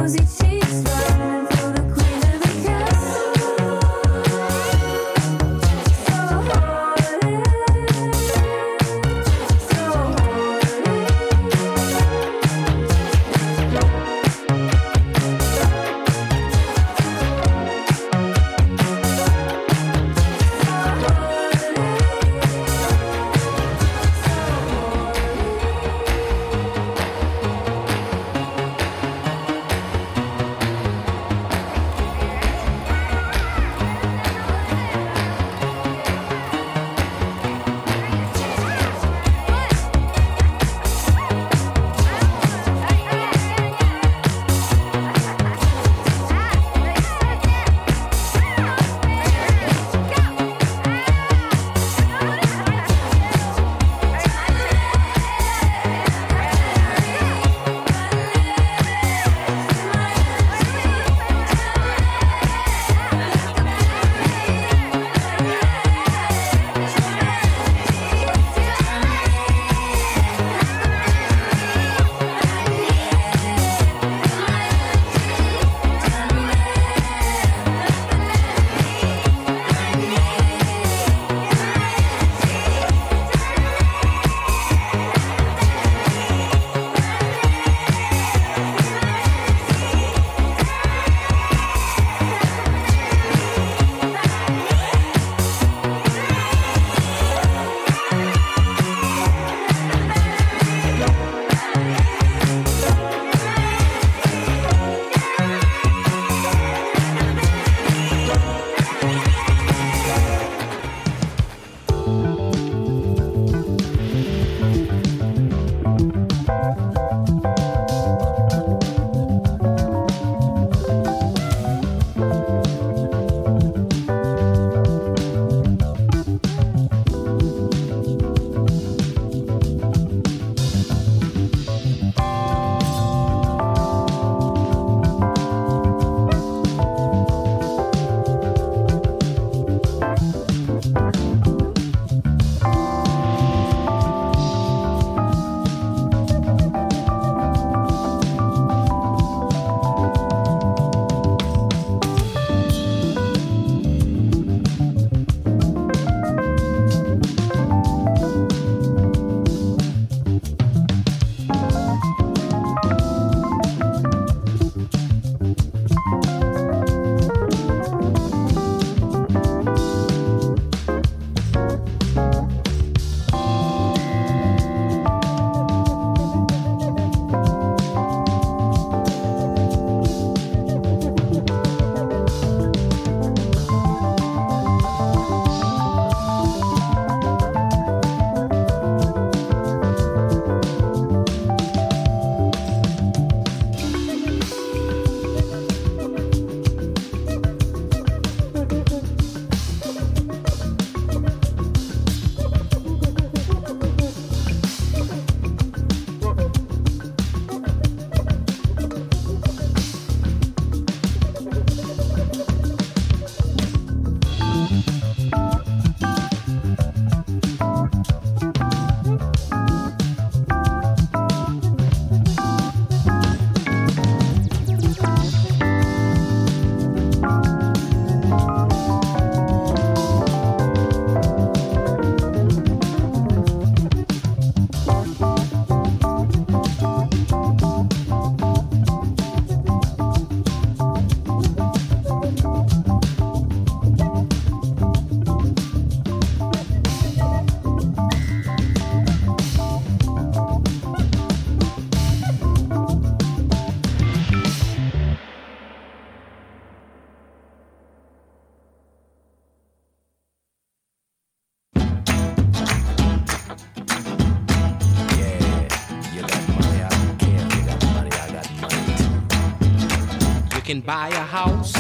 can buy a house,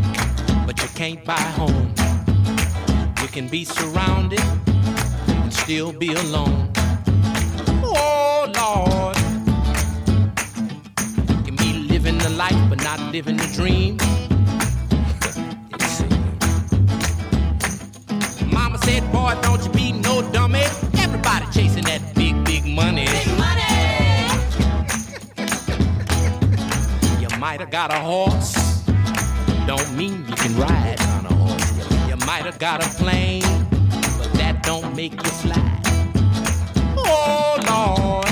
but you can't buy a home. You can be surrounded and still be alone. Oh, Lord. You can be living the life, but not living the dream. Mama said, boy, don't you be no dummy. Everybody chasing that big, big money. Big money! You might have got a horse, don't mean you can ride on a horse. You might have got a plane, but that don't make you fly. Oh, Lord.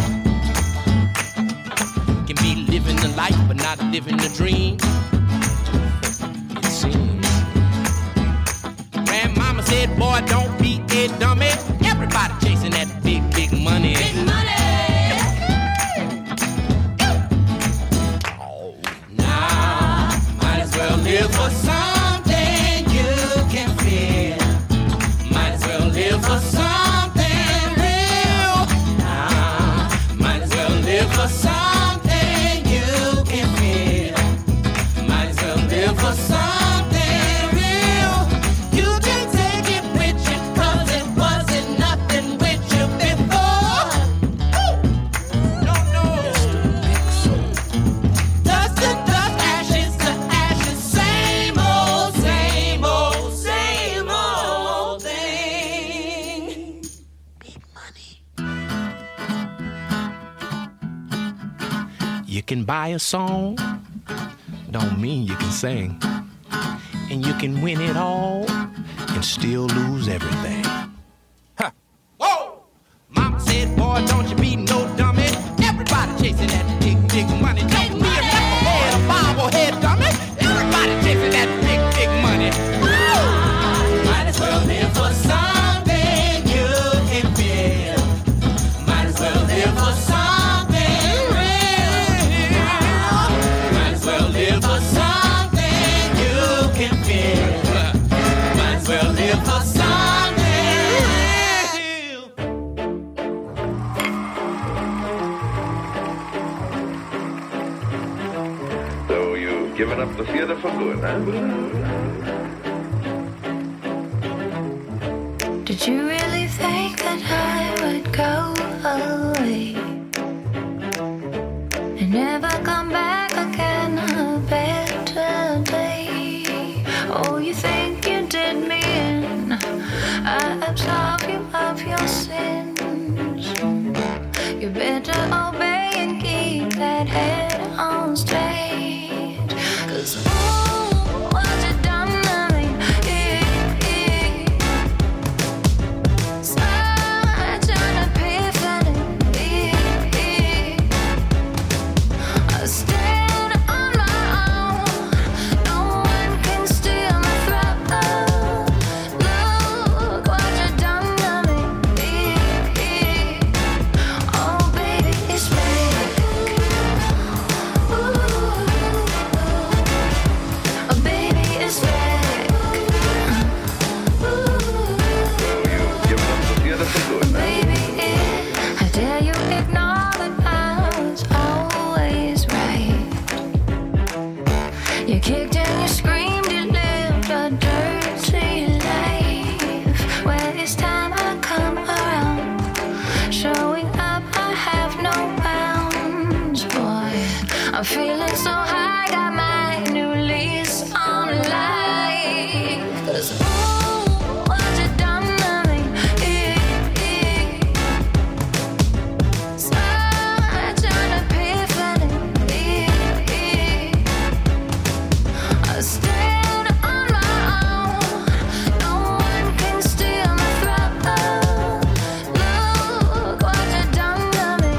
Can be living the life, but not living the dream. It seems. Grandmama said, boy, don't be a dummy. Everybody chasing that big, big money. Big money. Oh, now, might as well live for something you can feel. Might as well live for something real. Now, might as well live for something you can feel. Might as well live for something real. You can take it with you, 'cause it wasn't nothing with you before. No, no. Dust to dust, ashes to ashes, same old, same old, same old thing. Need money. You can buy a song, don't mean you can sing. And you can win it all and still lose everything. Huh. Whoa! Mama said, boy, don't you be no dummy. Everybody chasing that big, big money. Don't be a knucklehead, a bobblehead dummy. Everybody chasing that big, big money. Woo! Might as well live for something you can feel. Might as well live for something real. Might as well live for something you can feel. Might as well live for something real. So you've given up the theater for good, huh? Did you really think that I would go away and never come back again a better day? Oh, you think you did me in? I absolve you of your sins. You better obey and keep that head on straight. 'Cause ooh, what you done to me? Such an epiphany. I stand on my own. No one can steal my throne. Look what you done to me. Oh, baby, it's fake. Ooh. Oh, baby, it's fake. Ooh. So you've given up the theater for good, huh? Baby, I dare you ignore that I was always right. You kicked and you screamed, you lived a dirty life. Well, this time I come around, showing up I have no bounds, boy. I'm feeling so high, got my new lease on life. 'Cause ooh, what you done to me? Such an epiphany. I stand on my own. No one can steal my throne. Look what you done to me.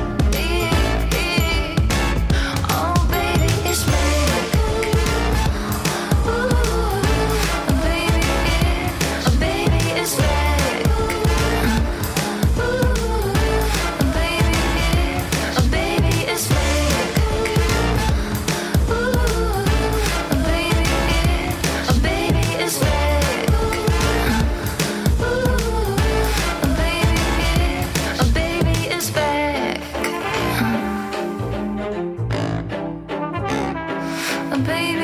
Oh, baby, it's fake. Ooh, baby, it's fake. Ooh, baby, it's fake. Ooh, baby, it's fake. Ooh, baby, it's fake. Baby,